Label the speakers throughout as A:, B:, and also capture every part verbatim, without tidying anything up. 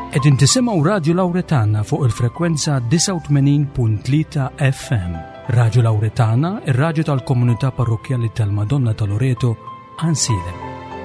A: Qegħdin tisimgħu Radio Lawretana fuq il-frekwenza tisa' u tmenin punt tlieta F M. Radio Lawretana, ir-radju tal-Komunità Parrokjali tal-Madonna ta' Loreto, Ansile.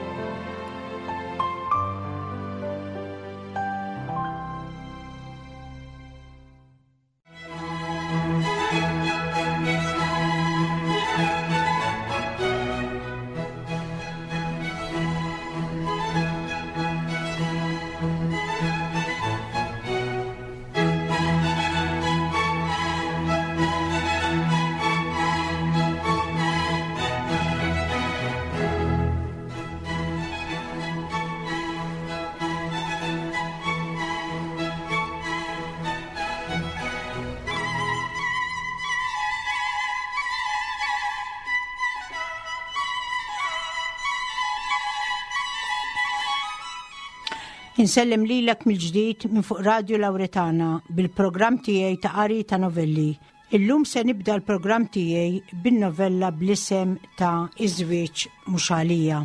B: Insellem lilek mill-ġdid minn fuq Radio Lawretana bil-programm tiegħi ta' qari ta' novelli. Illum se nibda l-programm tiegħi bin-novella bl-isem ta' Iż-żwieġ mhux għalija.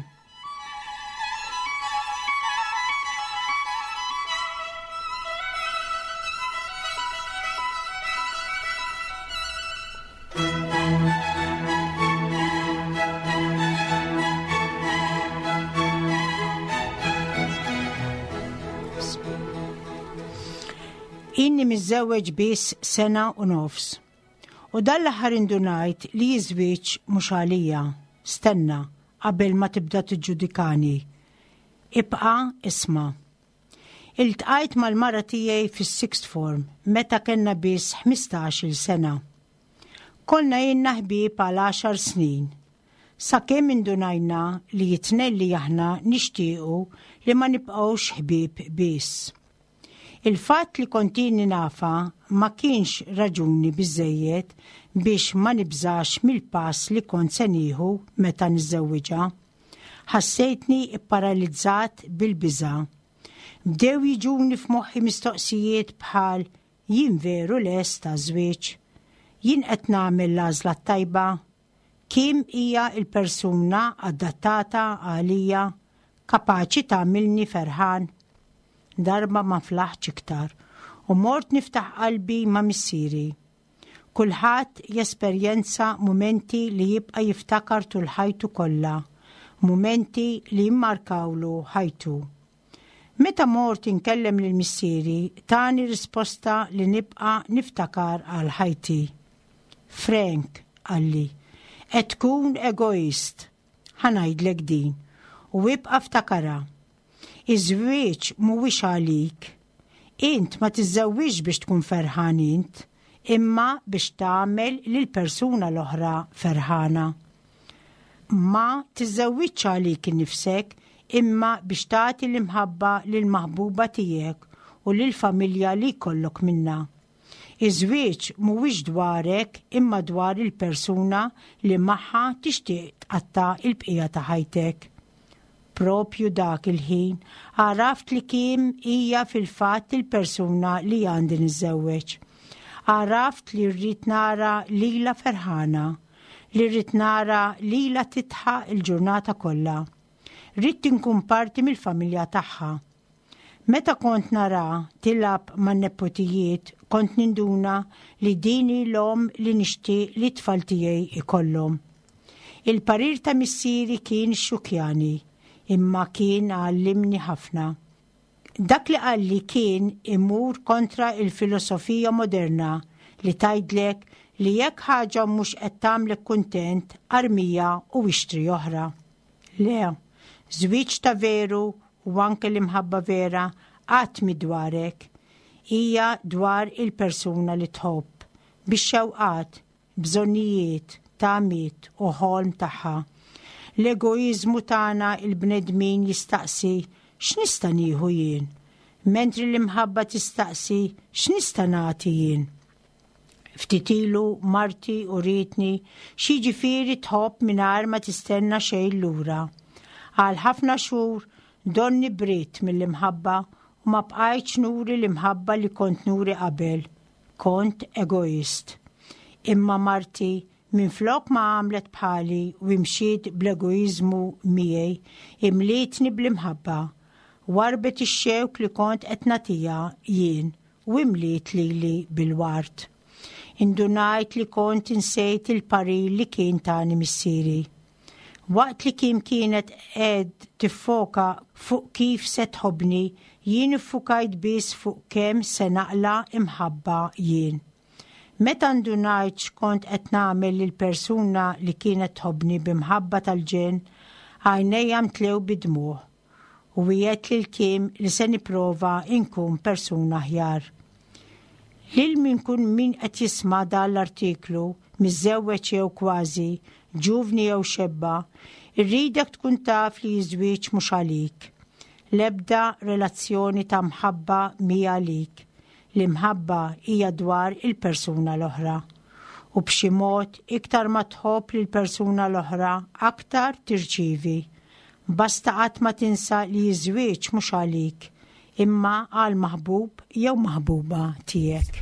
B: Inni miżżewweġ biss sena u nofs. U dan l-aħħar indunajt li jiżwieġ mhux għalija. Stenna qabel ma tibda tiġġudikani. Ibqa' isma'. Iltqajt mal-mara tiegħi fis-sixth form meta kellna biss ħmistax-il sena. Kollna jenna ħbieb għal għaxar snin. Sakemm indunajna li jitnelli aħna nixtiequ li ma nibqgħux ħbieb biss. Il-fatt li kontini nafa ma kienx raġuni biżżejjed biex ma nibżax mill-pass li kont se nieħu meta niżżewwiġha. Ħassejtni pparalizzat bil-biża'. Bdew jiġuni f'moħħi mistoqsijiet bħal jien veru lest ta' żwieġ, jien qed nagħmel l-għażla tajba, kemm hija l-persuna adattata għalija, kapaċi tagħmilni ferħan. Darba ma flaħx iktar u mort niftaħ qalbi ma' missieri. Kulħadd jesperjenza mumenti li jibqa' jiftakar tul ħajtu kollha, mumenti li jimmarkawlu ħajtu. Meta mort inkellem lil missieri tani risposta li nibqa' niftakar għal ħajti. Frank qalli, qed tkun egoist. Ħanajdlek din u ibqa' ftakara. Iż-żwieġ mhuwiex għalik. Int ma tiżżewwix biex tkun ferħan int, imma biex tagħmel lill-persuna l-oħra ferħana. Ma tiżżewwiġx għalik innifsek, imma biex tagħti l-imħabba lill-maħbuba tiegħek u lill-familja li jkollok minnha. Iż-żwieġ mhuwiex dwarek imma dwar il-persuna li magħha tixtieq tqatta' il-bqija ta' ħajtek. Propju dak il-ħin għaraft li kemm hija fil-fatt il-persuna li għandi niżżewweġ. Għaraft li rrid nara lila ferħana, li rrid nara lila titħaq il-ġurnata kollha. Rrid inkun parti mill-familja tagħha. Meta kont nara tilab man-nepotijiet kont ninduna li dini l-om li nixtieq li tfal tiegħi ikollhom. Il-parir ta' missieri kien xukjani, imma kien għallimni ħafna. Dak li qalli kien imur kontra il-filosofija moderna li tgħidlek li jekk ħaġa mhux qed tagħmlek kuntent armija u ixtri oħra. Le, żwieġ ta' veru u anke l-imħabba vera qatt mi dwarek. Hija dwar il-persuna li tħobb, bix-xewqat, bżonnijiet, tagħmiet u ħolm tagħha. L-egoizmu tagħna il-bnedmin jistaqsi x'nista' nieħu jien, mentri l-imħabba tistaqsi x'nista' nagħti jien. Ftit ilu marti u ritni xi ġifieri tħobb mingħajr ma tistenna xejn lura. Għal ħafna xhur donni brit mill-imħabba u ma bqajtx nuri l-imħabba li kont nuri qabel. Kont egoist. Imma marti minflok ma għamlet bħali u imxiet bl-egoizmu miegħi imlietni bl-imħabba warbet ix-xewk li kont qed nagħtiha jien u imliet lili bil-wart. Indunajt li kont insejt il-parir li kien tani missieri. Waqt li Kim kienet qed tiffoka fuq kif se tħobbni, jien iffukajt biss fuq kemm se naqla imħabba jien. Meta ndunajt x'kont qed nagħmel lill-persuna li kienet tħobbni b'imħabba tal-ġen, għajnejja mtlew bidmuh u wieħed lil Kim li se nipprova inkun persuna aħjar. Lil min kun min qed jisma' dan l-artiklu, miżewweġ jew kważi, ġuvni jew xebba, irridek tkun taf li ż-żwieġ mhux għalik. L-ebda relazzjoni ta' mħabba mija għalik. L-imħabba hija dwar il-persuna l-oħra. U b'xi mod iktar ma tħobb lill-persuna l-oħra, aktar tirċievi. Basta qatt ma tinsa li ż-żwieġ mhux għalik, imma għal maħbub jew maħbuba tiegħek.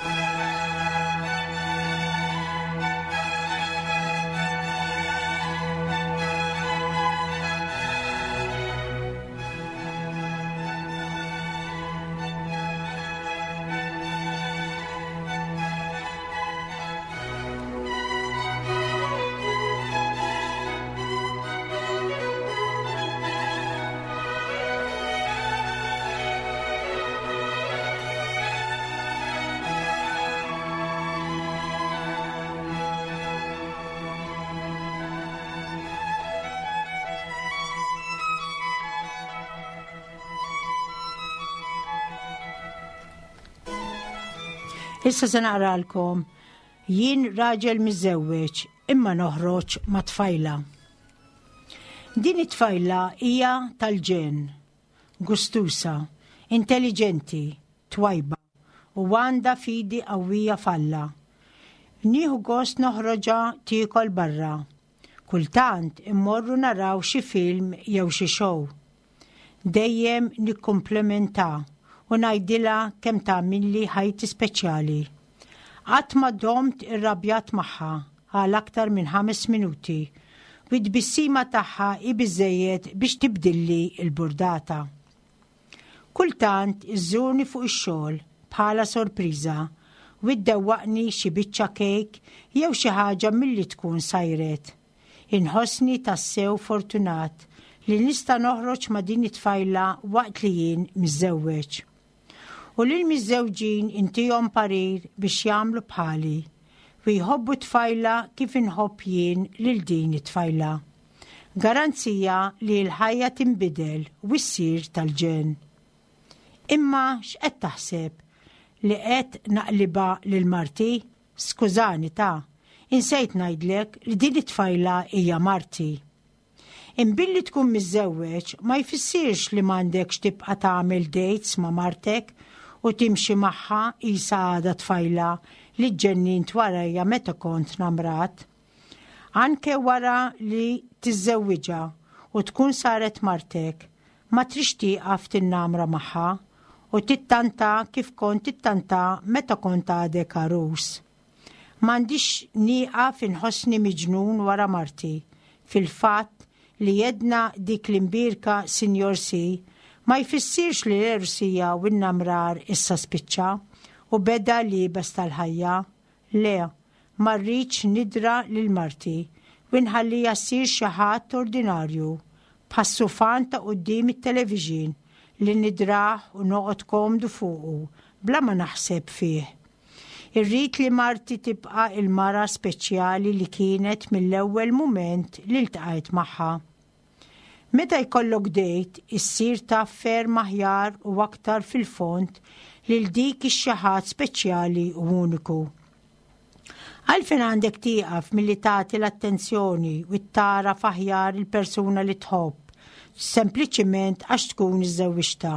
B: Issa se naqralkom jien raġel miżewweġ imma noħroġ ma' tfajla. Din it-tfajla hija tal-ġen, gustusa, intelligenti, twajba u għandha fidi qawwija falla. Nieħu gost noħroġa tiekol barra. Kultant immorru naraw xi film jew xi show. Dejjem nikkumplementa u ngħidilha kemm tagħmilli ħajti speċjali. Qatt ma domt irrabjat magħha għal aktar minn ħames minuti u d-bissima tagħha hi biżżejjed biex tibdilli l-burdata. Kultant iżżurni fuq ix-xogħol bħala sorpriża u ddewwaqni xi biċċa kejk jew xi ħaġa milli tkun sajret. Inħossni tassew fortunat li nista' noħroġ ma' din it-tfajla waqt li jien miżewweġ. U lil miżewġin intihom parir biex jagħmlu bħali u jħobbu tfajla kif inħobb jien lil din it-tfajla. Garanzija li l-ħajja tinbidel u ssir tal-ġen. Imma x'qed taħseb li qed naqliba lil marti? Skużani ta', insejt ngħidlek li din it-tfajla hija marti. Imbilli tkun miżewweġ ma jfissirx li m'għandekx tibqa' tagħmel dates ma' martek u timxi magħha qisha għadha tfajla li ġġennint warajja meta kont namrat. Anke wara li tiżżewwiġha u tkun saret martek, ma trix tieqaf tinnamra magħha u tittanta kif kont tittanta meta kont għadek arus. M'għandix nieqaf inħossni miġnun wara marti. Fil-fatt li jedna dik l-imbirka Sinjor Si ma jfissirx li l-ersija u n-namrar issa spiċċa u beda libes tal-ħajja. Le, ma rridx nidra lil marti u nħallija ssir xi ħadd ordinarju bħas-sufan ta' quddiem it-television li nidrah u noqgħod komdu fuqu bla ma naħseb fih. Irrid li marti tibqa' il-mara speċjali li kienet mill-ewwel mument li ltqajt magħha. Meta jkollok dejt, issir taf ferm aħjar u aktar fil-fond lil dik ix-xi ħadd speċjali u uniku. Għalfejn għandek tieqaf milli tagħti l-attenzjoni u tara f'aħjar il-persuna li tħobb, sempliċiment għax tkun iżżewwixta.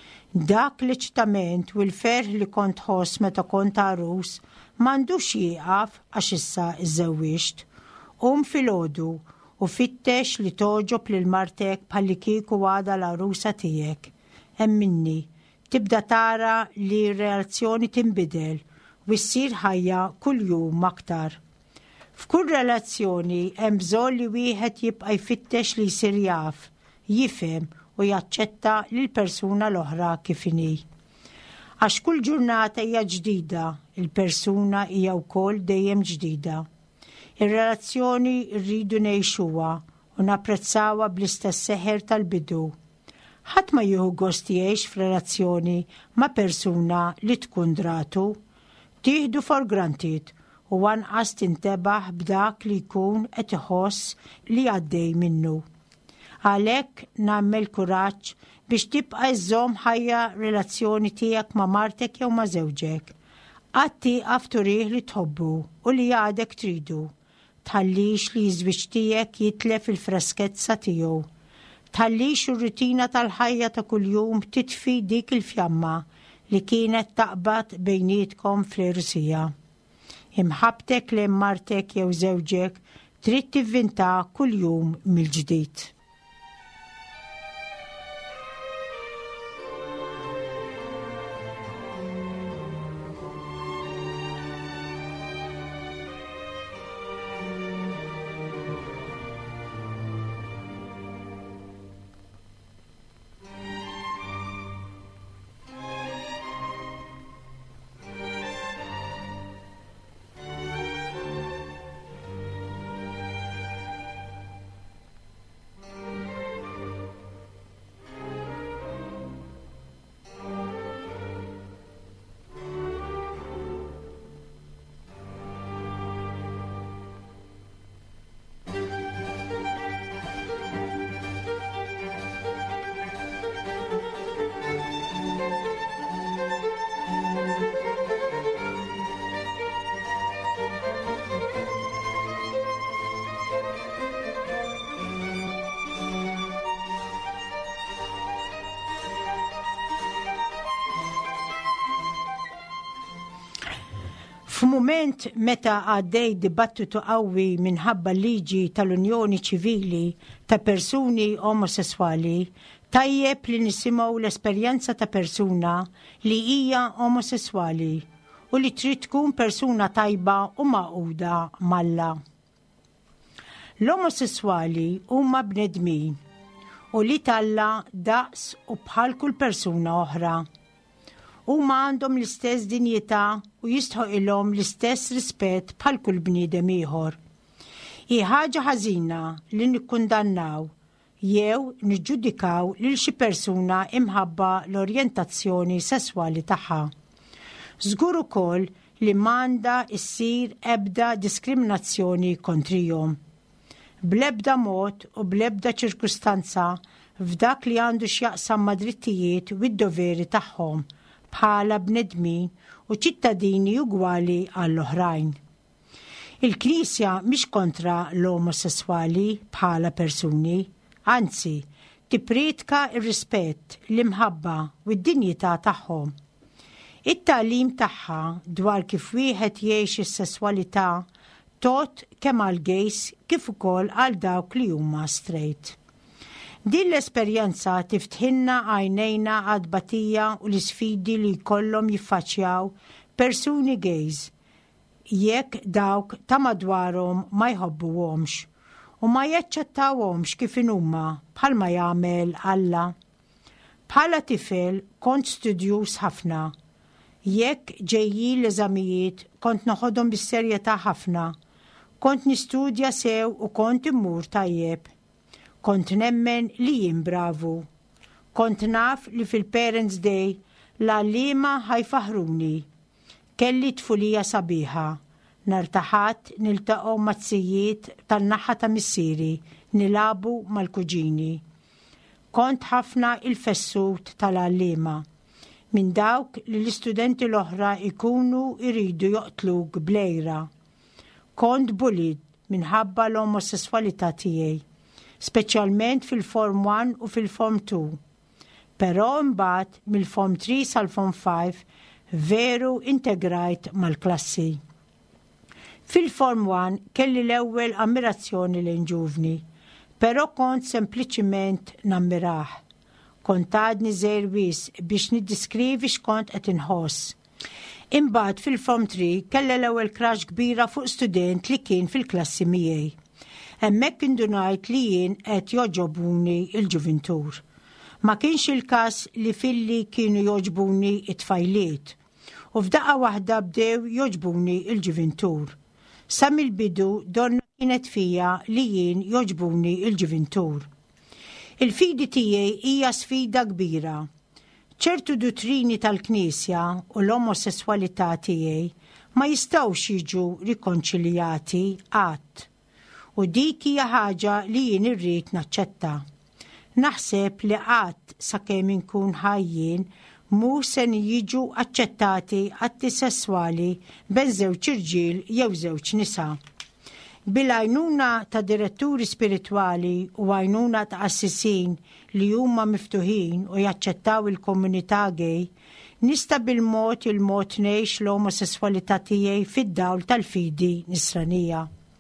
B: Dak l-eċitament u l-ferħ li kont ħoss meta kont arus m'għandux jieqaf għax issa iżżewwixt. Qum filgħodu u fittex li toġob lil martek bħalli kieku għada l-arusa tiegħek. Hemm minni, tibda tara li r-reazzjoni tinbidel u ssir ħajja kuljum aktar. F'kull relazzjoni hemm bżonn li wieħed jibqa' jfittex li jsir jaf, jifhem u jaċċetta lil persuna l-oħra kif inhi. Għax kull ġurnata hija ġdida, il-persuna hija wkoll dejjem ġdida. Ir-relazzjoni rridu ngħixuha u napprezzawha bl-istess seħer tal-bidu. Ħadd ma jieħu gost jgħix f'relazzjoni ma' persuna li tkun dratu, tieħdu for granted u anqas tintebaħ b'dak li jkun qed iħoss li għaddej minnu. Għalhekk nagħmel kuraġġ biex tibqa' iżżomm ħajja relazzjoni tiegħek ma' martek jew ma' żewġek. Qatt tieqaf turih li tħobbu u li għadek tridu. Tħallix li ż-żwieġ tiegħek jitlef il-freskezza tiegħu. Tħallix ir-rutina tal-ħajja ta' kuljum titfi dik il-fjamma li kienet taqbad bejnietkom fl-irsija. Imħabtek li martek jew żewġek trid tivvinta kuljum mill-ġdid. F'mument meta għaddej dibattitu qawwi minħabba liġi tal-Unjoni Ċivili ta' persuni omosessuali, tajjeb li nisimgħu l-esperjenza ta' persuna li hija omosessuali u li trid tkun persuna tajba u maquda malla. L-omosessuali huma bnedmin u li talla daqs u bħal kull persuna oħra. Huma għandhom l-istess dinjità u jistħoq ilhom l-istess rispett bħal kull bniedem ieħor. Hi ħaġa ħażina li nikkundannaw jew niġġudikaw lil xi persuna imħabba l-orjentazzjoni sesswali tagħha. Żgur ukoll li m'għandha ssir ebda diskriminazzjoni kontrihom. Bl-ebda mod u bl-ebda ċirkustanza f'dak li għandu x'jaqsam ma' drittijiet u d-doveri tagħhom bħala bnedmin u ċittadini ugwali għall-oħrajn. Il-Knisja mhix kontra l-omosessuali bħala persuni, anzi, tippretka r-rispett, l-imħabba u d-dinjità tagħhom. It-tagħlim tagħha dwar kif wieħed jgħix is-sesswalità tot kemm għal gejs kif ukoll għal dawk li huma straight. Din l-esperjenza tiftħinna għajnejna għad-batija u l-isfidi li jkollhom jiffaċċjaw persuni gejs jekk dawk ta' madwarhom ma jħobbuhomx u ma jaċċettawhomx kif huma bħalma jagħmel Alla. Bħala tifel kont studjus ħafna. Jekk ġejjin l-eżamijiet kont noħodhom bis-serjetà ħafna. Kont nistudja sew u kont immur tajjeb. Kont nemmen li jien bravu. Kont naf li fil-Parents' Day l-għalliema ħajfaħruni. Kelli tfulija sabiħa. Nartaħat niltaqgħu mazzijiet tan-naħa ta' missieri, nilabu mal-kuġini. Kont ħafna il-fessut tal-għalliema. Minn dawk li l-istudenti l-oħra ikunu iridu joqtluk blejra. Kont bullied minħabba l-omosessualità tiegħi, speċjalment fil-Form one u fil-Form two. Però mbagħad mill-Form three sal-Form five veru integrajt mal-klassi. Fil-Form one kelli l-ewwel ammirazzjoni lejn ġuvni, però kont sempliċiment nammiraħ. Kont għadni żgħir wisq biex niddiskrivi x'kont qed inħoss. Imbagħad fil-Form three kelli l-ewwel crush kbira fuq student li kien fil-klassi miegħi. Hemmhekk indunajt li jien qed joġobuni l-ġuventur. Ma kienx il-każ li filli kienu joġbuni it-tfajliet u f'daqqa waħda bdew joġbuni il-ġivintur. Sa mill-bidu donna kienet fija li jien joġbuni il-ġivintur. Il-fidi tiegħi hija sfida kbira. ċertu dutrini tal-Knisja u l-omosessualità tiegħi ma jistgħux jiġu rikonċiljati qatt. U dik hija ħaġa li jien irrid naċċetta. Naħseb li qatt sakemm inkun ħajjin mhux se jiġu aċċettati atti sesswali bejn żewġ irġiel jew żewġ nisa. Bil-għajnuna ta' diretturi spiritwali u għajnuna ta' assisin li huma miftuħin u jaċċettaw il-komunità gay, nista' bil-mod il-mod ngħix l-omosessualità tiegħi fid-dawl tal-fidi nisranija.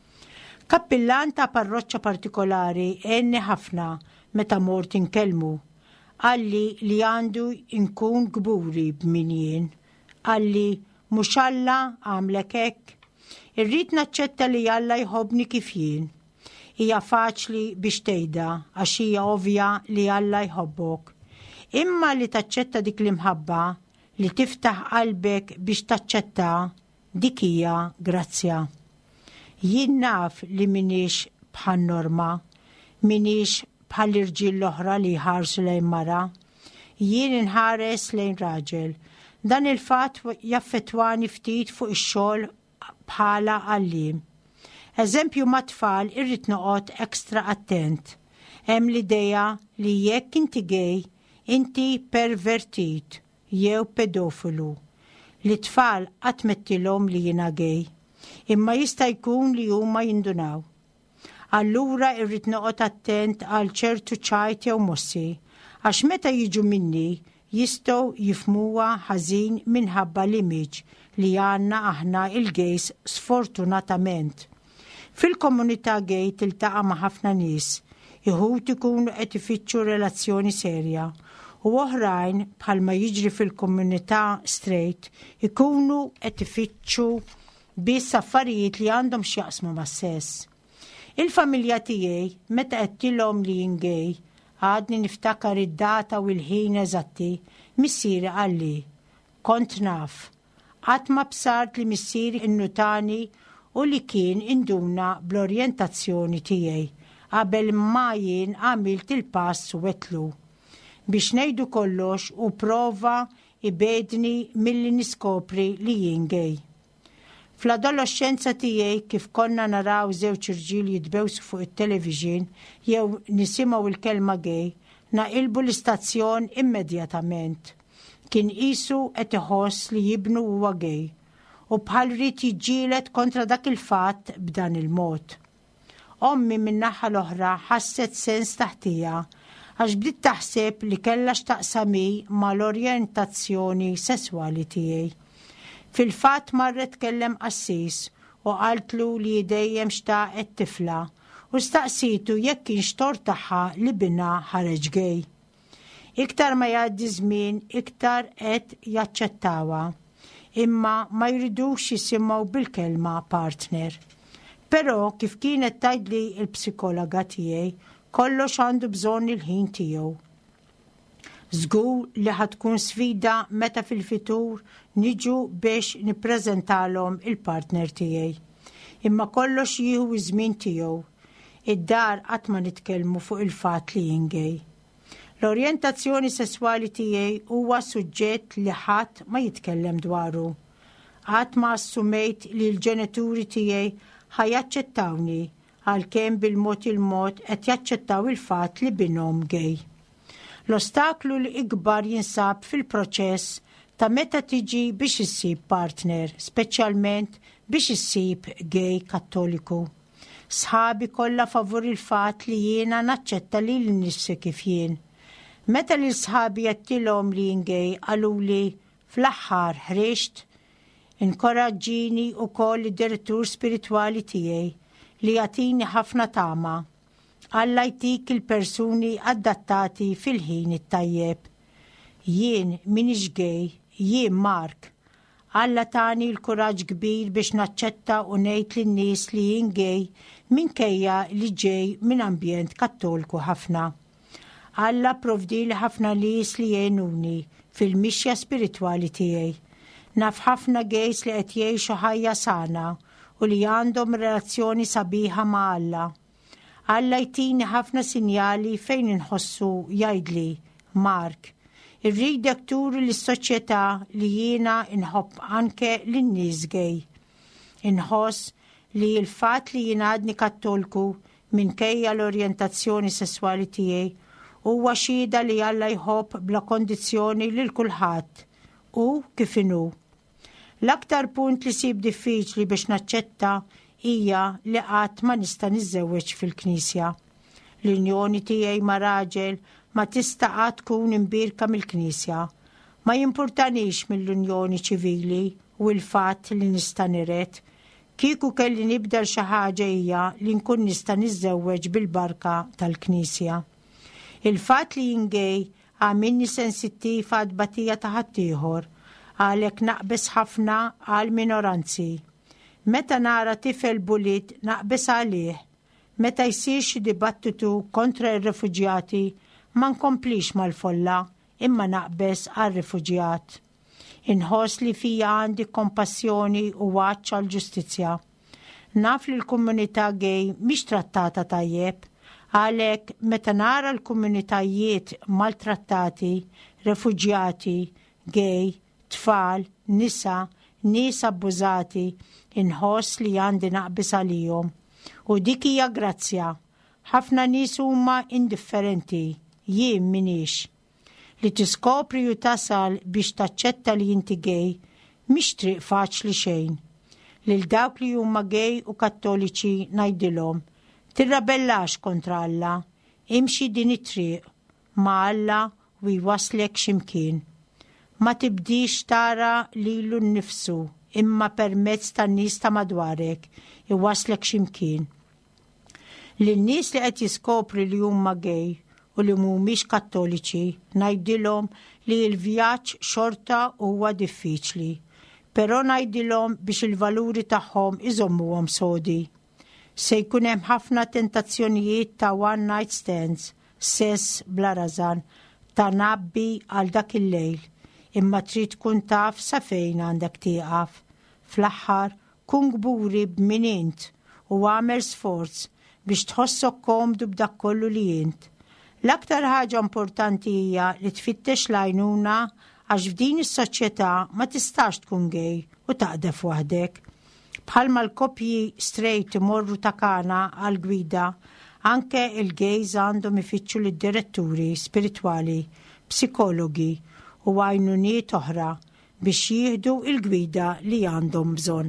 B: Kappillan ta' parroċċa partikolari għenni ħafna meta mort inkellmu, għalli li għandu inkun gburi b'min jien, għalli mhux Alla għamlek hekk. Irrid naċċetta li Alla jħobbni kif jien. Hija faċli biex tgħidha għax hija ovvja li Alla jħobbok. Imma li taċċetta dik l-imħabba li tiftaħ qalbek biex taċċetta dik hija grazzja. Jien naf li minix bħal norma, minix bħal irġiel l-oħra li jħarsu lejn mara, jien inħares lejn raġel. Dan il-fatt jaffettwani ftit fuq ix-xogħol bħala għallim. Eżempju ma' tfal irrid noqgħod ekstra attent. Hemm l-idea li jekk inti gay, inti pervertit jew pedofilu. Li tfal qatt mettilhom li jiena gay, imma jista' jkun li huma jindunaw. Allura irrid noqgħod attent għal ċertu ċajt jew mossi, għax meta jiġu minni jistgħu jifhmuha ħażin minħabba l-imiġ li għandna aħna il-gejs sfortunatament. Fil-komunità gay tiltaqa' ma' ħafna nies, iħud ikunu qed ifittxu relazzjoni serja u oħrajn bħalma jiġri fil-komunità straight ikunu qed ifittxu biss affarijiet li għandhom x'jaqsmu mas-sess. Il-familja tiegħi meta qedtilhom li jien gay, għadni niftakar id-data u l-ħin eżatti, missieri qalli, kont naf. Qatt ma bsart li missieri innutani u li kien induna bl-orjentazzjoni tiegħi qabel ma jien għamilt il-pass u wetlu. Biex ngħidu kollox u prova ibedni milli niskopri li jien gay. Fl-adolescenza tiegħi kif konna naraw żewġ irġiel jitbewsu fuq it-television jew nisimgħu il-kelma gay, naqilbu l-istazzjon immedjatament. Kien qisu qed iħoss li jibnu huwa gay u bħal rid jiġġieled kontra dak il-fatt b'dan il-mod. Ommi min-naħa l-oħra ħasset sens taħtija għax bdiet taħseb li kellha x'taqsami mal-orjentazzjoni sesswali tiegħi. Fil-fatt marret kellem qassis u qaltlu li dejjem xtaqet tifla u staqsitu jekk kienx tort tagħha li binha ħareġ gay. Iktar ma jgħaddi żmien iktar qed jaċċettawha, imma ma jridux jisimgħu bil-kelma partner. Però kif kienet tgħidli l-psikologa tiegħi, kollox għandu bżonn il-ħin tiegħu. Żgur li ħatkun sfida meta fil-futur niġu biex nippreżentalhom il-partner tiegħi. Imma kollox jieħu żmien tiegħu. Id-dar qatt ma nitkellmu fuq il-fatt li jien gay. L-orjentazzjoni sesswali tiegħi huwa suġġett li ħadd ma jitkellem dwaru. Qatt ma assumejt li l-ġenituri tiegħi ħajaċċettawni għalkemm bil-mod il-mod qed jaċċettaw il-fatt li binhom gay. L-ostaklu li ikbar jinsab fil-proċess ta' meta tiġi biex issib partner, speċjalment biex issib gay kattoliku. Sħabi kollha favur il-fatt li jiena naċċetta li l-nifsi kif jien. Meta li sħabi jettilhom li jien gay qaluli fl-aħħar ħriġt, inkoraġġini wkoll id-direttur spiritwali tiegħi li jagħtini ħafna tama. Alla jtik il-persuni adattati fil-ħin it-tajjeb. Jien minix gay, jien Mark. Alla tani l-kuraġġ kbir biex naċċetta u ngħid lin-nies li jien gay minkejja li ġej minn ambjent kattoliku ħafna. Alla provdi li ħafna lies li jgħinuni fil-mixja spiritwali tiegħi. Naf ħafna gejs li qed jgħixu ħajja sana u li għandhom relazzjoni sabiħa ma' Alla. Alla jtini ħafna sinjali fejn inħossu jgħidli, Mark, irridek turi l-soċjetà li jiena inħobb anke lin-nies gej. Inħoss li l-fatt li jien għadni kattolku minkejja l-orjentazzjoni sesswali tiegħi huwa xhieda li Alla jħobb bla kondizzjoni lil kulħadd u kif inhu. L-aktar punt li sib diffiċli biex naċċetta hija li qatt ma nista' niżżewweġ fil-Knisja. L-unjoni tiegħi ma' raġel ma tista' qatt tkun imbirka mill-Knisja. Ma jimpurtanix mill-unjoni ċivili u l-fatt li nista' niret. Kieku kelli nibdel xi ħaġa hija li nkun nista' niżżewweġ bil-barka tal-Knisja. Il-fatt li jien gej għamilni sensittiv għad batija ta' ħaddieħor għalhekk naqbes ħafna għal minoranzi. Meta nara tifel bulit naqbes għalih. Meta jsir xi dibattitu kontra r-refuġjati ma nkomplix mal-folla imma naqbes għar-refuġjat. Inħoss li fija għandi kompassjoni u għaċċ għall-ġustizzja. Naf li l-komunità gej mhix trattata tajjeb, għalhekk meta nara l-komunitajiet maltrattati, refuġjati, gej, tfal, nisa, nies abbużati, inħoss li għandi naqbis għalihom. U dik hija grazzja. Ħafna nies huma indifferenti, jien minix. Li tiskopri u tasal biex taċċetta li inti gej, mhix triq faċli xejn. Lil dawk li huma gej u kattoliċi ngħidilhom, tirrabellax kontra Alla, imxi din it-triq ma' Alla u jwaslek x'imkien. Ma tibdix tara lilu nnifsu imma permezz tan-nies ta' madwarek iwaslek x'imkien. Lin-nies li qed jiskopri li huma gej u li mhumiex kattoliċi ngħidilhom li l-vjaġġ xorta huwa diffiċli, però ngħidilhom biex il-valuri tagħhom iżommuhom sodi. Se jkun hemm ħafna tentazzjonijiet ta' one night stands, sess bla rażan, ta' nabbi għal dak il-lejl, imma trid tkun taf sa fejn għandek tieqaf. Fl-aħħar kun gburi b'min int u għamel sforz biex tħossok komdu b'dak kollu li int. L-aktar ħaġa importanti hija li tfittex l-għajnuna għax f'din is-soċjetà ma tistax tkun gej u taqdef waħdek. Bħalma l-koppji straight imorru ta' kana għal gwida, anke il-gejz għandhom ifittxu lid-diretturi spiritwali, psikologi u għajnuniet oħra biex jieħdu il-gwida li għandhom bżonn.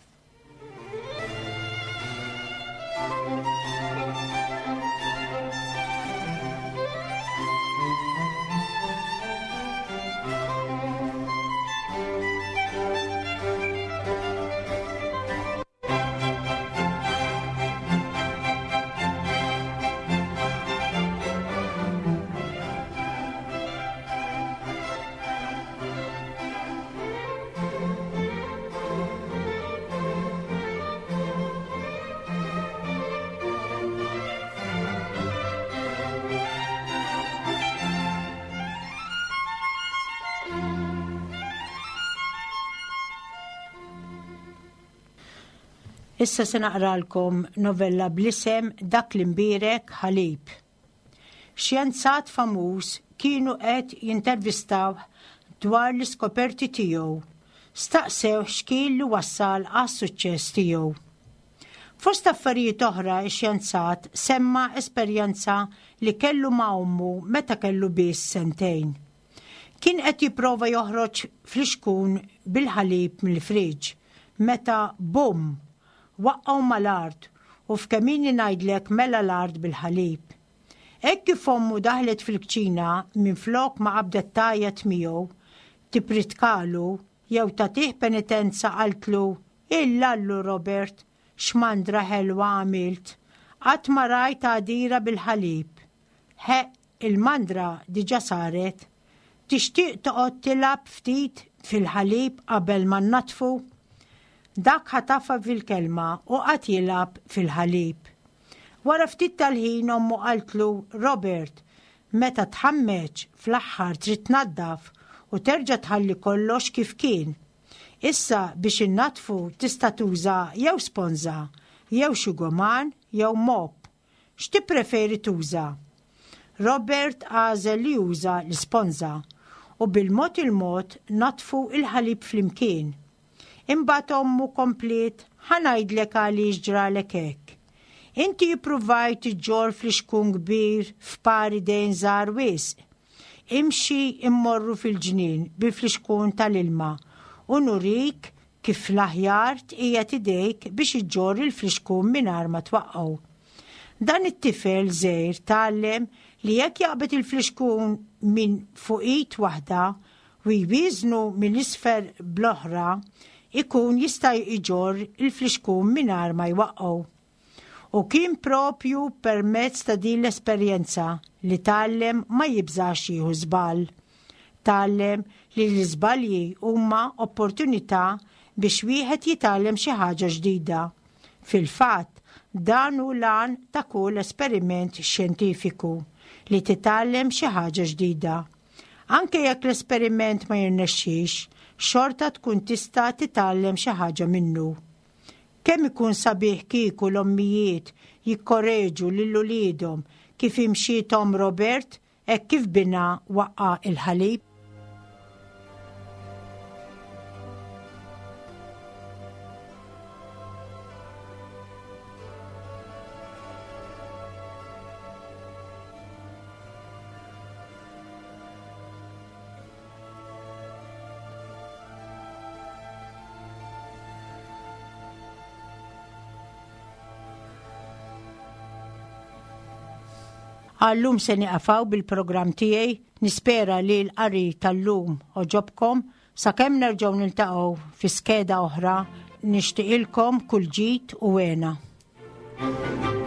B: Issa se naqralkom novella bl-isem Dak l-imbierek ħalib. Xjenzat famuż kienu qed jintervistaw dwar l-iskoperti tiegħu. Staqsew x'kien li wassal għas-suċċess tiegħu. Fost affarijiet oħra x-xjenzat semma esperjenza li kellu ma' ommu meta kellu biss sentejn. Kien qed jipprova joħroġ fl-ixkun bil-ħalib mill-friġġ meta bum waqqgħu mal-art u f'kemini ngħidlek mela l-art bil-ħalib. Hekk kif ommu daħlet fil-kċina minflok ma qabdet tajjed miegħu, tipritkalu jew tagħtih penitenza qaltlu illallu Robert x'mandra ħelwa għamilt, qatt ma rajt għadira bil-ħalib. He, il-mandra diġà saret, tixtieq toqgħod tilab ftit fil-ħalib qabel ma nnatfu? Dak ħatafa fil-kelma u qatt jilab fil-ħalib. Wara ftit tal-ħin ommu qaltlu, Robert, meta tħammeġ fl-aħħar trid tnaddaf u terġa' tħalli kollox kif kien. Issa biex innatfu tista' tuża jew sponża, jew xi goman, jew mop. X'tippreferi tuża? Robert għażel li juża l-sponża u bil-mod il-mod natfu il-ħalib flimkien. Imbagħad ommu komplet ħanajdlek għaliex ġralek hekk. Inti jippruvajt iġġor fl-ixkun kbir f'pari dejn żgħar wisq. Imxi immorru fil-ġnien bil-fliexkun tal-ilma u nurik kif l-aħjar tqiegħed idejk biex iġġor il-fliexkun mingħajr ma twaqqgħu. Dan it-tifel żgħir tgħallem li jekk jaqbet il-fliexkun minn fuq id waħda u jwiżnu minn isfel bl-oħra, ikun jista' iġġor il-fliexkun mingħajr ma jwaqqgħu. U kien propju permezz ta' din l-esperjenza li tgħallem ma jibżax jieħu żball. Tgħallem li l-iżbalji huma opportunità biex wieħed jitgħallem xi ħaġa ġdida. Fil-fatt, dan hu lan ta' kull esperiment xjentifiku li titgħallem xi ħaġa ġdida. Anke jekk l-esperiment ma jirnexxix, xorta tkun tista' titgħallem xi ħaġa minnu. Kemm ikun sabiħ kieku l-ommijiet jikkorreġu lil uliedhom kif imxi Tom Robert hekk kif bina waqqa il-ħalib. Għallum se niqafaw bil-programm tiegħi, nispera li l-qari tal-lum oġobkom sakemm nerġgħu niltaqgħu fi skeda oħra nixtieqilkom kull ġid u għena.